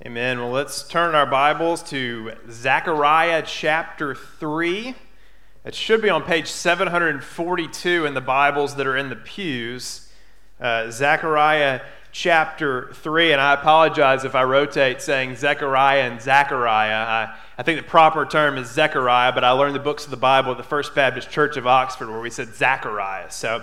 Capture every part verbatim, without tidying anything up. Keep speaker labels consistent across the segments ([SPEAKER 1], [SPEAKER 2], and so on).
[SPEAKER 1] Amen. Well, let's turn our Bibles to Zechariah chapter three. It should be on page seven forty-two in the Bibles that are in the pews. Uh, Zechariah chapter three, and I apologize if I rotate saying Zechariah and Zechariah. I, I think the proper term is Zechariah, but I learned the books of the Bible at the First Baptist Church of Oxford where we said Zechariah. So,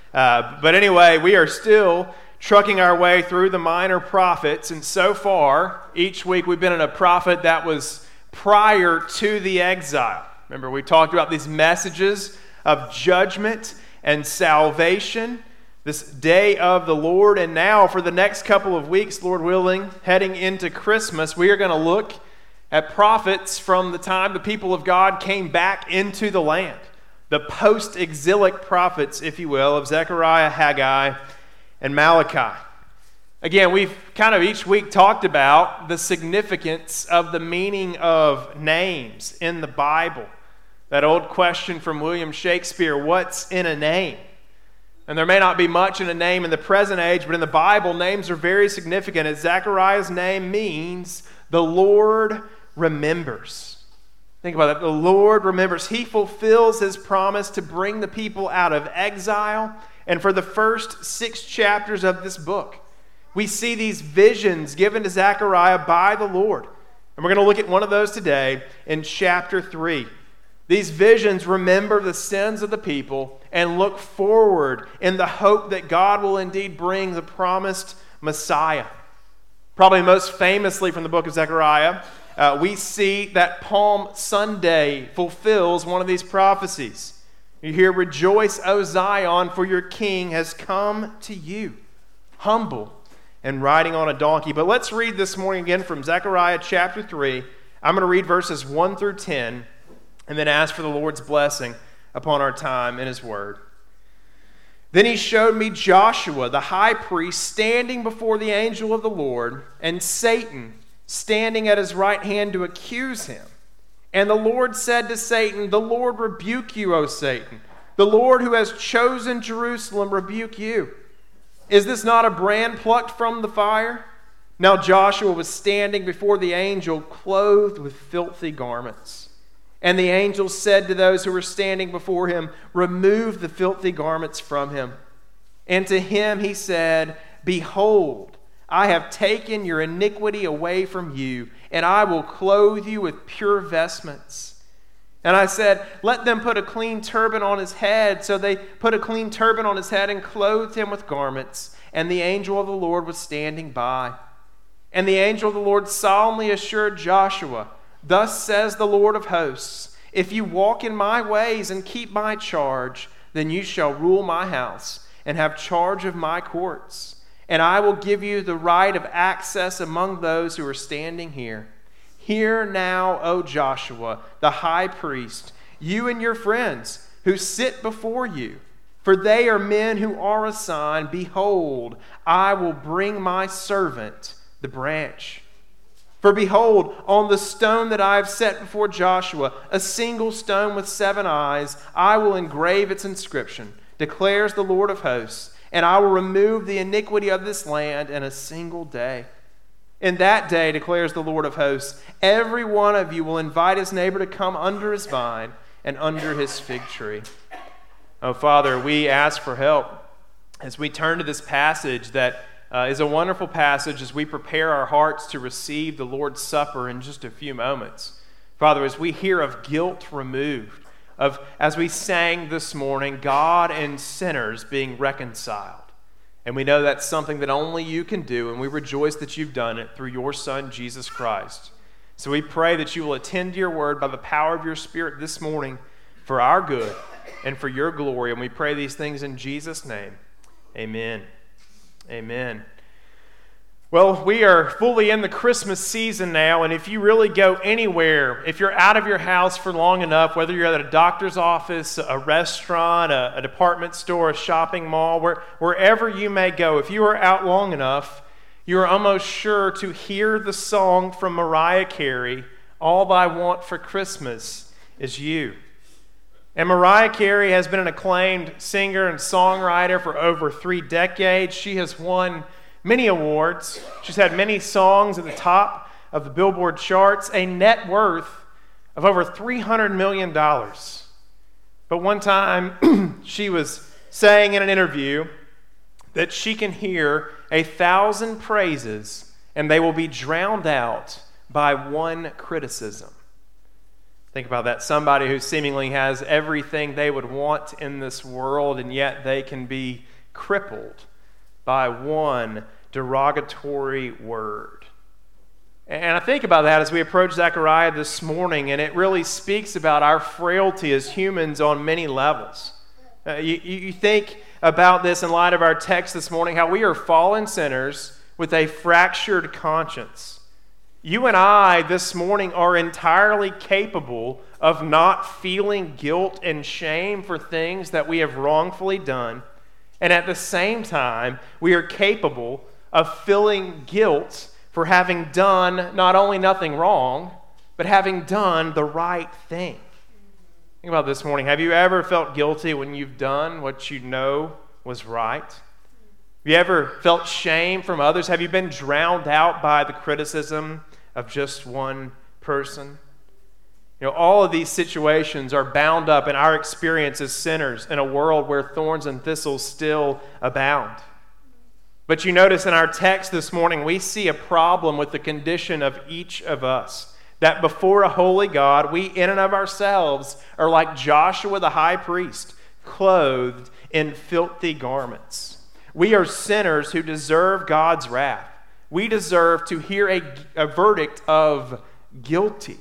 [SPEAKER 1] uh, but anyway, we are still trucking our way through the minor prophets, and so far, each week we've been in a prophet that was prior to the exile. Remember, we talked about these messages of judgment and salvation, this day of the Lord, and now for the next couple of weeks, Lord willing, heading into Christmas, we are going to look at prophets from the time the people of God came back into the land. The post-exilic prophets, if you will, of Zechariah, Haggai, and Malachi. Again, we've kind of each week talked about the significance of the meaning of names in the Bible. That old question from William Shakespeare, what's in a name? And there may not be much in a name in the present age, but in the Bible, names are very significant. As Zechariah's name means, the Lord remembers. Think about that. The Lord remembers. He fulfills His promise to bring the people out of exile. And for the first six chapters of this book, we see these visions given to Zechariah by the Lord. And we're going to look at one of those today in chapter three. These visions remember the sins of the people and look forward in the hope that God will indeed bring the promised Messiah. Probably most famously from the book of Zechariah, uh, we see that Palm Sunday fulfills one of these prophecies. You hear, "Rejoice, O Zion, for your king has come to you, humble and riding on a donkey." But let's read this morning again from Zechariah chapter three. I'm going to read verses one through ten and then ask for the Lord's blessing upon our time in His word. "Then he showed me Joshua, the high priest, standing before the angel of the Lord, and Satan standing at his right hand to accuse him. And the Lord said to Satan, 'The Lord rebuke you, O Satan. The Lord who has chosen Jerusalem rebuke you. Is this not a brand plucked from the fire?' Now Joshua was standing before the angel, clothed with filthy garments. And the angel said to those who were standing before him, 'Remove the filthy garments from him.' And to him he said, 'Behold, I have taken your iniquity away from you, and I will clothe you with pure vestments.' And I said, 'Let them put a clean turban on his head.' So they put a clean turban on his head and clothed him with garments. And the angel of the Lord was standing by. And the angel of the Lord solemnly assured Joshua, 'Thus says the Lord of hosts, if you walk in my ways and keep my charge, then you shall rule my house and have charge of my courts. And I will give you the right of access among those who are standing here. Hear now, O Joshua, the high priest, you and your friends who sit before you, for they are men who are a sign. Behold, I will bring my servant, the branch. For behold, on the stone that I have set before Joshua, a single stone with seven eyes, I will engrave its inscription, declares the Lord of hosts. And I will remove the iniquity of this land in a single day. In that day, declares the Lord of hosts, every one of you will invite his neighbor to come under his vine and under his fig tree." Oh, Father, we ask for help as we turn to this passage that uh, is a wonderful passage as we prepare our hearts to receive the Lord's Supper in just a few moments. Father, as we hear of guilt removed, of, as we sang this morning, God and sinners being reconciled. And we know that's something that only you can do, and we rejoice that you've done it through your Son, Jesus Christ. So we pray that you will attend to your word by the power of your Spirit this morning for our good and for your glory. And we pray these things in Jesus' name. Amen. Amen. Well, we are fully in the Christmas season now, and if you really go anywhere, if you're out of your house for long enough, whether you're at a doctor's office, a restaurant, a, a department store, a shopping mall, where, wherever you may go, if you are out long enough, you are almost sure to hear the song from Mariah Carey, "All I Want for Christmas Is You." And Mariah Carey has been an acclaimed singer and songwriter for over three decades. She has won many awards. She's had many songs at the top of the Billboard charts, a net worth of over three hundred million dollars. But one time she was saying in an interview that she can hear a thousand praises and they will be drowned out by one criticism. Think about that. Somebody who seemingly has everything they would want in this world, and yet they can be crippled by one derogatory word. And I think about that as we approach Zechariah this morning, and it really speaks about our frailty as humans on many levels. Uh, you, you think about this in light of our text this morning, how we are fallen sinners with a fractured conscience. You and I this morning are entirely capable of not feeling guilt and shame for things that we have wrongfully done. And at the same time, we are capable of feeling guilt for having done not only nothing wrong, but having done the right thing. Think about this morning. Have you ever felt guilty when you've done what you know was right? Have you ever felt shame from others? Have you been drowned out by the criticism of just one person? You know, all of these situations are bound up in our experience as sinners in a world where thorns and thistles still abound. But you notice in our text this morning, we see a problem with the condition of each of us. That before a holy God, we in and of ourselves are like Joshua the high priest, clothed in filthy garments. We are sinners who deserve God's wrath. We deserve to hear a, a verdict of guilty.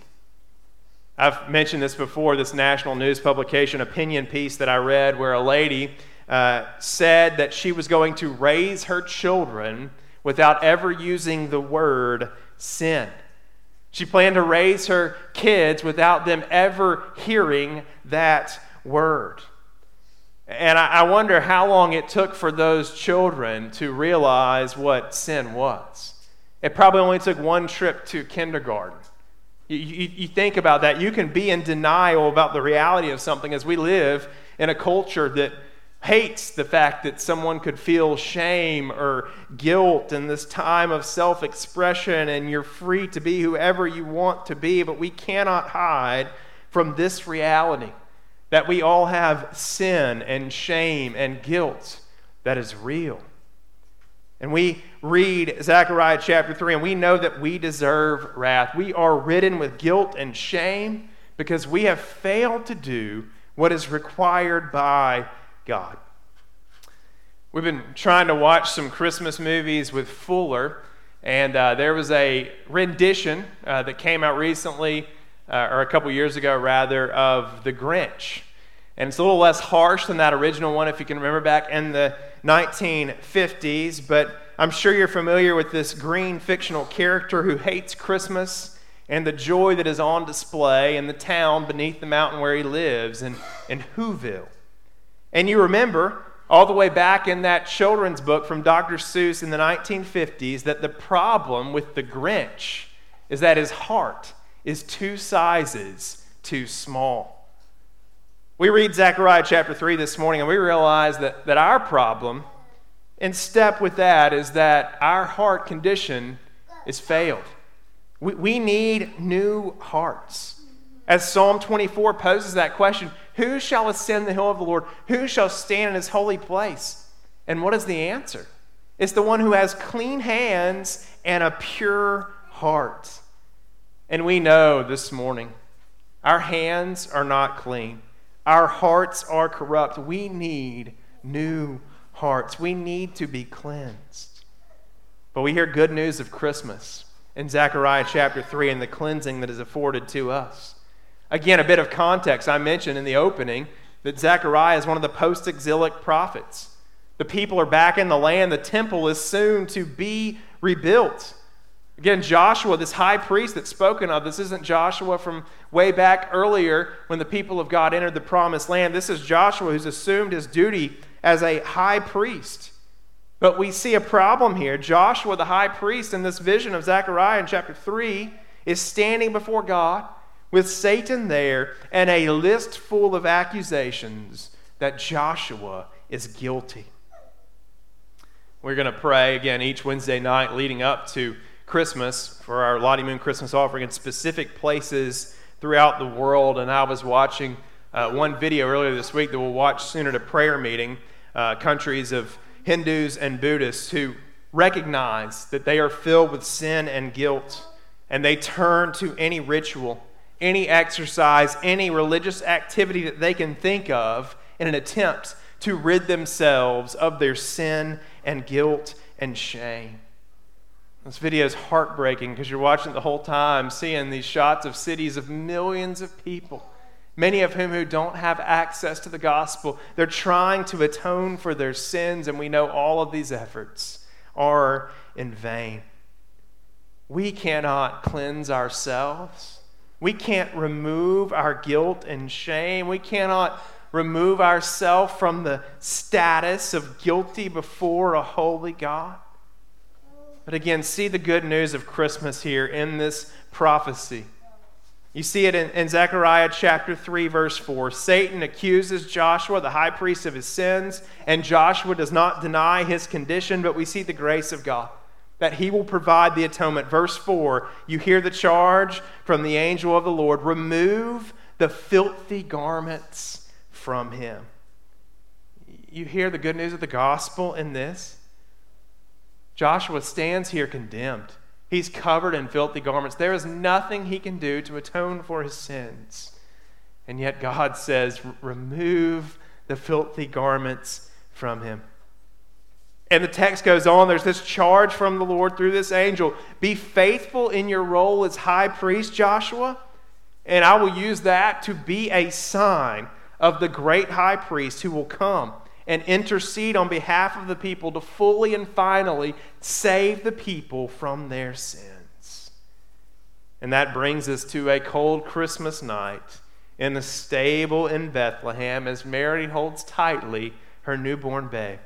[SPEAKER 1] I've mentioned this before, this national news publication opinion piece that I read where a lady uh, said that she was going to raise her children without ever using the word sin. She planned to raise her kids without them ever hearing that word. And I, I wonder how long it took for those children to realize what sin was. It probably only took one trip to kindergarten. You, you, you think about that. You can be in denial about the reality of something as we live in a culture that hates the fact that someone could feel shame or guilt in this time of self-expression, and you're free to be whoever you want to be, but we cannot hide from this reality that we all have sin and shame and guilt that is real. And we read Zechariah chapter three, and we know that we deserve wrath. We are ridden with guilt and shame because we have failed to do what is required by God. We've been trying to watch some Christmas movies with Fuller, and uh, there was a rendition uh, that came out recently, uh, or a couple years ago rather, of The Grinch. And it's a little less harsh than that original one, if you can remember back in the nineteen fifties, but I'm sure you're familiar with this green fictional character who hates Christmas and the joy that is on display in the town beneath the mountain where he lives, in, in Whoville. And you remember, all the way back in that children's book from Doctor Seuss in the nineteen fifties, that the problem with the Grinch is that his heart is two sizes too small. We read Zechariah chapter three this morning, and we realize that, that our problem, in step with that, is that our heart condition is failed. We, we need new hearts. As Psalm twenty-four poses that question, who shall ascend the hill of the Lord? Who shall stand in his holy place? And what is the answer? It's the one who has clean hands and a pure heart. And we know this morning, our hands are not clean. Our hearts are corrupt. We need new hearts. We need to be cleansed. But we hear good news of Christmas in Zechariah chapter three and the cleansing that is afforded to us. Again, a bit of context. I mentioned in the opening that Zechariah is one of the post-exilic prophets. The people are back in the land. The temple is soon to be rebuilt. Again, Joshua, this high priest that's spoken of, this isn't Joshua from way back earlier when the people of God entered the promised land. This is Joshua who's assumed his duty as a high priest. But we see a problem here. Joshua, the high priest, in this vision of Zechariah in chapter three, is standing before God with Satan there and a list full of accusations that Joshua is guilty. We're going to pray again each Wednesday night leading up to Christmas for our Lottie Moon Christmas offering in specific places throughout the world. And I was watching uh, one video earlier this week that we'll watch soon at a prayer meeting, uh, countries of Hindus and Buddhists who recognize that they are filled with sin and guilt, and they turn to any ritual, any exercise, any religious activity that they can think of in an attempt to rid themselves of their sin and guilt and shame. This video is heartbreaking because you're watching it the whole time, seeing these shots of cities of millions of people, many of whom who don't have access to the gospel. They're trying to atone for their sins, and we know all of these efforts are in vain. We cannot cleanse ourselves. We can't remove our guilt and shame. We cannot remove ourselves from the status of guilty before a holy God. But again, see the good news of Christmas here in this prophecy. You see it in, in Zechariah chapter three, verse four. Satan accuses Joshua, the high priest, of his sins, and Joshua does not deny his condition, but we see the grace of God, that he will provide the atonement. Verse four, you hear the charge from the angel of the Lord, remove the filthy garments from him. You hear the good news of the gospel in this? Joshua stands here condemned. He's covered in filthy garments. There is nothing he can do to atone for his sins. And yet God says, remove the filthy garments from him. And the text goes on. There's this charge from the Lord through this angel. Be faithful in your role as high priest, Joshua. And I will use that to be a sign of the great high priest who will come and intercede on behalf of the people to fully and finally save the people from their sins. And that brings us to a cold Christmas night in the stable in Bethlehem as Mary holds tightly her newborn babe.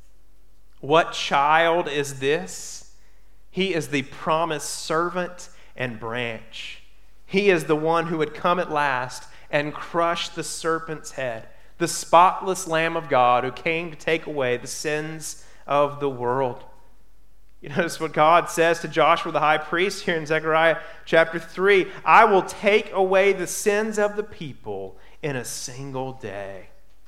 [SPEAKER 1] What child is this? He is the promised servant and branch. He is the one who would come at last and crush the serpent's head, the spotless Lamb of God who came to take away the sins of the world. You notice what God says to Joshua the high priest here in Zechariah chapter three. I will take away the sins of the people in a single day.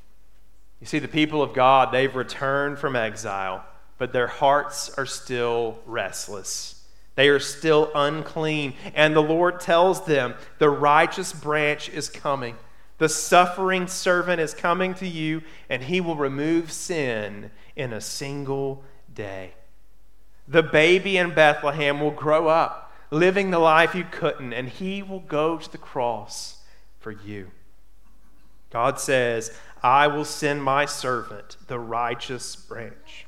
[SPEAKER 1] You see, the people of God, they've returned from exile, but their hearts are still restless. They are still unclean. And the Lord tells them, the righteous branch is coming. The suffering servant is coming to you, and he will remove sin in a single day. The baby in Bethlehem will grow up, living the life you couldn't, and he will go to the cross for you. God says, I will send my servant, the righteous branch.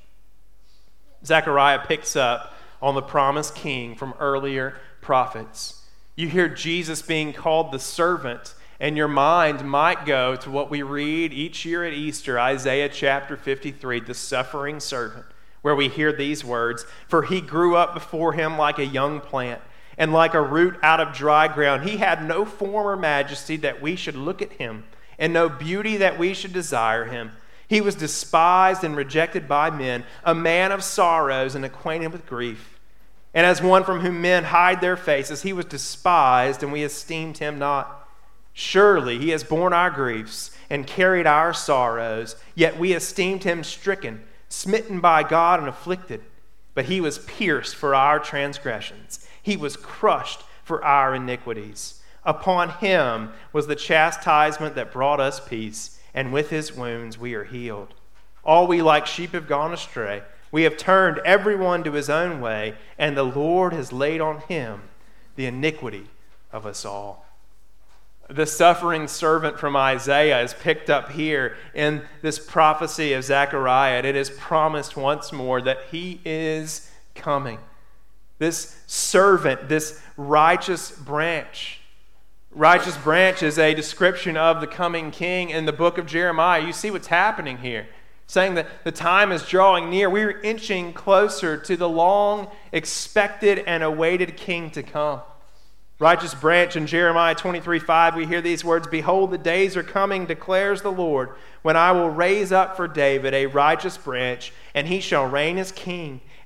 [SPEAKER 1] Zechariah picks up on the promised king from earlier prophets. You hear Jesus being called the servant, and your mind might go to what we read each year at Easter, Isaiah chapter fifty-three, the suffering servant, where we hear these words, for he grew up before him like a young plant, and like a root out of dry ground. He had no form or majesty that we should look at him, and no beauty that we should desire him. He was despised and rejected by men, a man of sorrows and acquainted with grief. And as one from whom men hide their faces, he was despised, and we esteemed him not. Surely he has borne our griefs and carried our sorrows, yet we esteemed him stricken, smitten by God and afflicted. But he was pierced for our transgressions. He was crushed for our iniquities. Upon him was the chastisement that brought us peace, and with his wounds we are healed. All we like sheep have gone astray. We have turned everyone to his own way, and the Lord has laid on him the iniquity of us all. The suffering servant from Isaiah is picked up here in this prophecy of Zechariah. It is promised once more that he is coming. This servant, this righteous branch. Righteous branch is a description of the coming king in the book of Jeremiah. You see what's happening here. Saying that the time is drawing near. We're inching closer to the long expected and awaited king to come. Righteous branch in Jeremiah twenty-three five, we hear these words, behold, the days are coming, declares the Lord, when I will raise up for David a righteous branch, and he shall reign as king,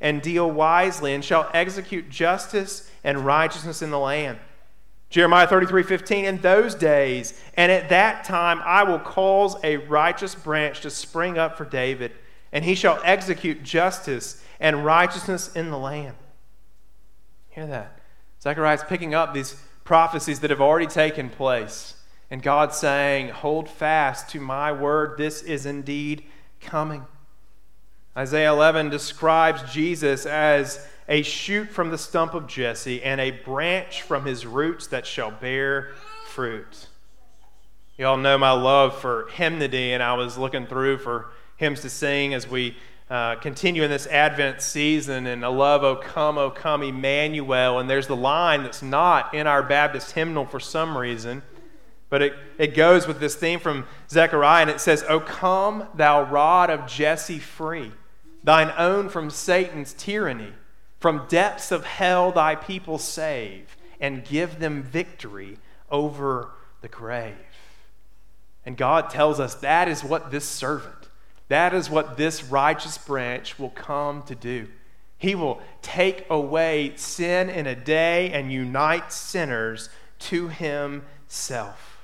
[SPEAKER 1] and deal wisely, and shall execute justice and righteousness in the land. Jeremiah thirty-three fifteen, in those days and at that time I will cause a righteous branch to spring up for David, and he shall execute justice and righteousness in the land. Hear that? Zechariah is picking up these prophecies that have already taken place. And God's saying, hold fast to my word. This is indeed coming. Isaiah eleven describes Jesus as a shoot from the stump of Jesse and a branch from his roots that shall bear fruit. You all know my love for hymnody, and I was looking through for hymns to sing as we uh, continue in this Advent season, and I love O Come, O Come, Emmanuel. And there's the line that's not in our Baptist hymnal for some reason, but it, it goes with this theme from Zechariah, and it says, O come, thou rod of Jesse free, thine own from Satan's tyranny. From depths of hell thy people save, and give them victory over the grave. And God tells us that is what this servant, that is what this righteous branch will come to do. He will take away sin in a day and unite sinners to himself.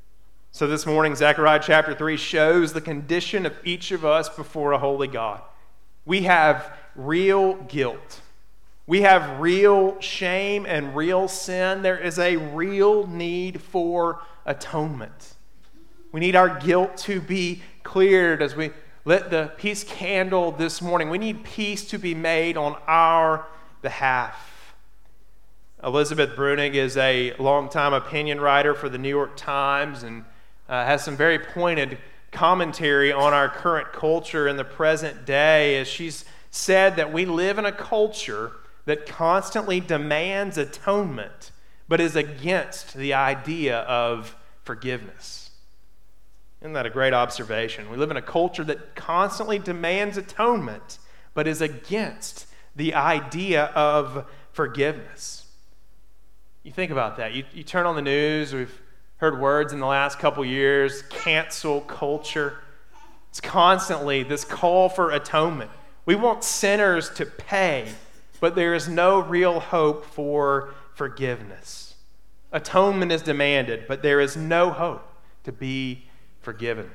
[SPEAKER 1] So this morning, Zechariah chapter three shows the condition of each of us before a holy God. We have real guilt. We have real shame and real sin. There is a real need for atonement. We need our guilt to be cleared as we lit the peace candle this morning. We need peace to be made on our behalf. Elizabeth Brunig is a longtime opinion writer for the New York Times and uh, has some very pointed commentary on our current culture in the present day, as she's said that we live in a culture that constantly demands atonement, but is against the idea of forgiveness. Isn't that a great observation? We live in a culture that constantly demands atonement, but is against the idea of forgiveness. You think about that. You, you turn on the news, we've heard words in the last couple years, cancel culture. It's constantly this call for atonement. We want sinners to pay, but there is no real hope for forgiveness. Atonement is demanded, but there is no hope to be forgiven.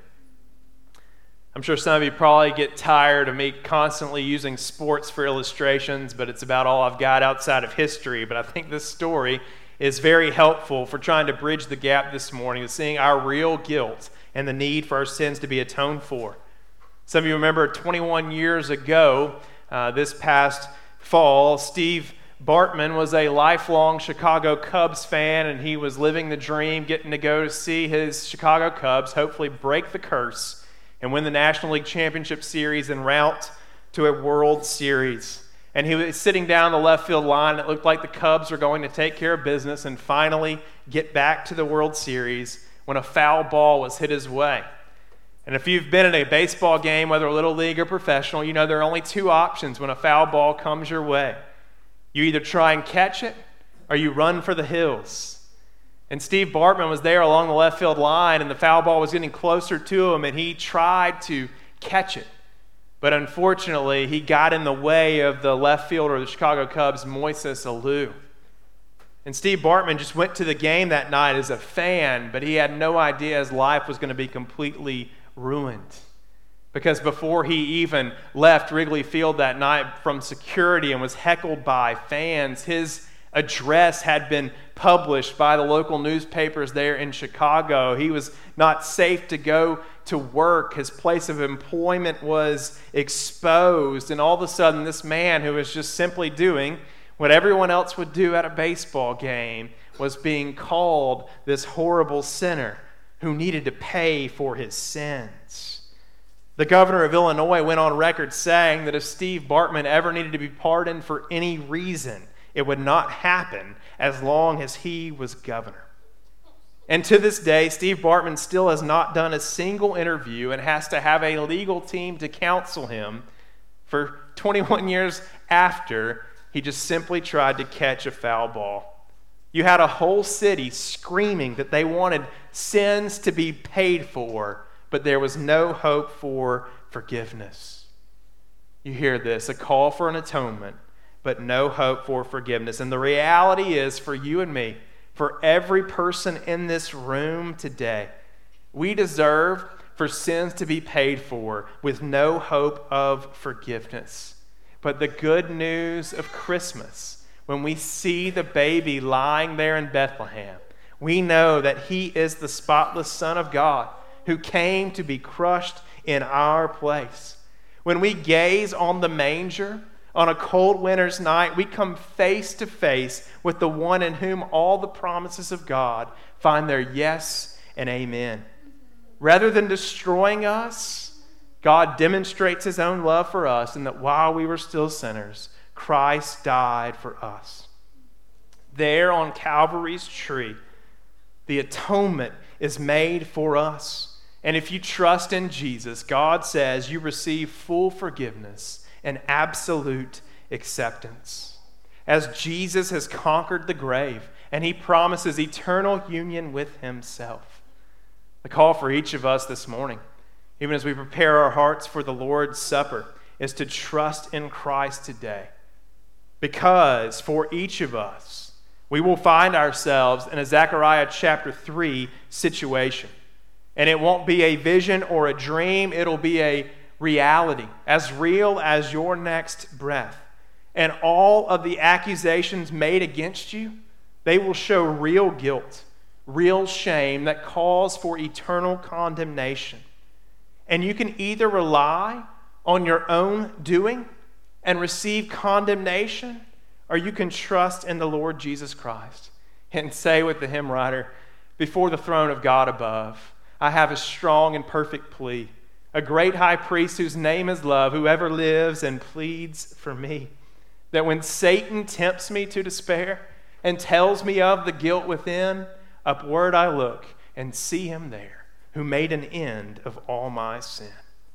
[SPEAKER 1] I'm sure some of you probably get tired of me constantly using sports for illustrations, but it's about all I've got outside of history. But I think this story is very helpful for trying to bridge the gap this morning of seeing our real guilt and the need for our sins to be atoned for. Some of you remember twenty-one years ago, uh, this past fall, Steve Bartman was a lifelong Chicago Cubs fan, and he was living the dream, getting to go to see his Chicago Cubs hopefully break the curse and win the National League Championship Series en route to a World Series. And he was sitting down the left field line. It looked like the Cubs were going to take care of business and finally get back to the World Series when a foul ball was hit his way. And if you've been in a baseball game, whether little league or professional, you know there are only two options when a foul ball comes your way. You either try and catch it or you run for the hills. And Steve Bartman was there along the left field line, and the foul ball was getting closer to him, and he tried to catch it. But unfortunately, he got in the way of the left fielder of the Chicago Cubs, Moises Alou. And Steve Bartman just went to the game that night as a fan, but he had no idea his life was going to be completely ruined. Because before he even left Wrigley Field that night from security and was heckled by fans, his address had been published by the local newspapers there in Chicago. He was not safe to go to work. His place of employment was exposed. And all of a sudden, this man who was just simply doing what everyone else would do at a baseball game was being called this horrible sinner who needed to pay for his sins. The governor of Illinois went on record saying that if Steve Bartman ever needed to be pardoned for any reason, it would not happen as long as he was governor. And to this day, Steve Bartman still has not done a single interview and has to have a legal team to counsel him for twenty-one years after he just simply tried to catch a foul ball. You had a whole city screaming that they wanted sins to be paid for, but there was no hope for forgiveness. You hear this, a call for an atonement, but no hope for forgiveness. And the reality is for you and me, for every person in this room today, we deserve for sins to be paid for with no hope of forgiveness. But the good news of Christmas, when we see the baby lying there in Bethlehem, we know that he is the spotless Son of God who came to be crushed in our place. When we gaze on the manger on a cold winter's night, we come face to face with the one in whom all the promises of God find their yes and amen. Rather than destroying us, God demonstrates his own love for us, and that while we were still sinners, Christ died for us. There on Calvary's tree, the atonement is made for us. And if you trust in Jesus, God says you receive full forgiveness and absolute acceptance. As Jesus has conquered the grave and he promises eternal union with himself. The call for each of us this morning, even as we prepare our hearts for the Lord's Supper, is to trust in Christ today. Because for each of us, we will find ourselves in a Zechariah chapter three situation. And it won't be a vision or a dream. It'll be a reality, as real as your next breath. And all of the accusations made against you, they will show real guilt, real shame that calls for eternal condemnation. And you can either rely on your own doing and receive condemnation, or you can trust in the Lord Jesus Christ and say with the hymn writer, before the throne of God above, I have a strong and perfect plea, a great high priest whose name is love, whoever lives and pleads for me, that when Satan tempts me to despair and tells me of the guilt within, upward I look and see him there, who made an end of all my sin.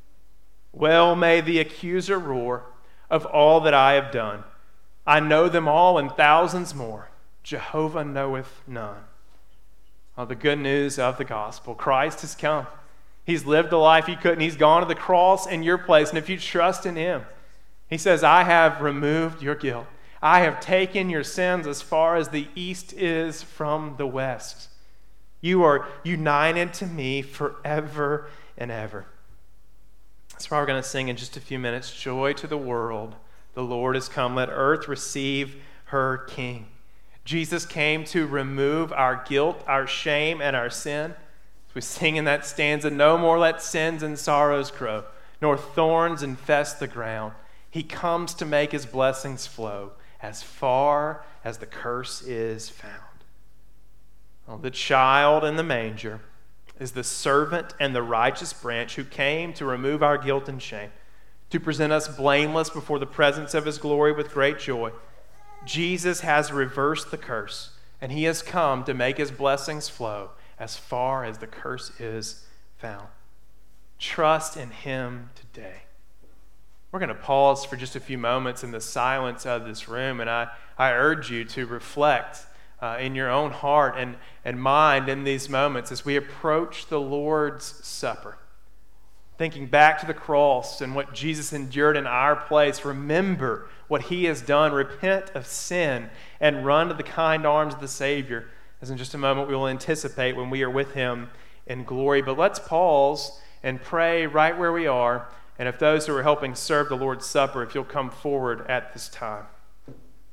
[SPEAKER 1] Well may the accuser roar of all that I have done. I know them all and thousands more. Jehovah knoweth none. Oh, the good news of the gospel. Christ has come. He's lived the life he couldn't. He's gone to the cross in your place. And if you trust in him, he says, I have removed your guilt. I have taken your sins as far as the east is from the west. You are united to me forever and ever. That's why we're going to sing in just a few minutes. Joy to the world. The Lord has come. Let earth receive her King. Jesus came to remove our guilt, our shame, and our sin. As we sing in that stanza, no more let sins and sorrows grow, nor thorns infest the ground. He comes to make his blessings flow as far as the curse is found. Well, the child in the manger is the servant and the righteous branch who came to remove our guilt and shame, to present us blameless before the presence of his glory with great joy. Jesus has reversed the curse, and he has come to make his blessings flow as far as the curse is found. Trust in him today. We're going to pause for just a few moments in the silence of this room, and I, I urge you to reflect uh, in your own heart and, and mind in these moments as we approach the Lord's Supper. Thinking back to the cross and what Jesus endured in our place, remember what he has done. Repent of sin and run to the kind arms of the Savior, as in just a moment we will anticipate when we are with him in glory. But let's pause and pray right where we are. And if those who are helping serve the Lord's Supper, if you'll come forward at this time.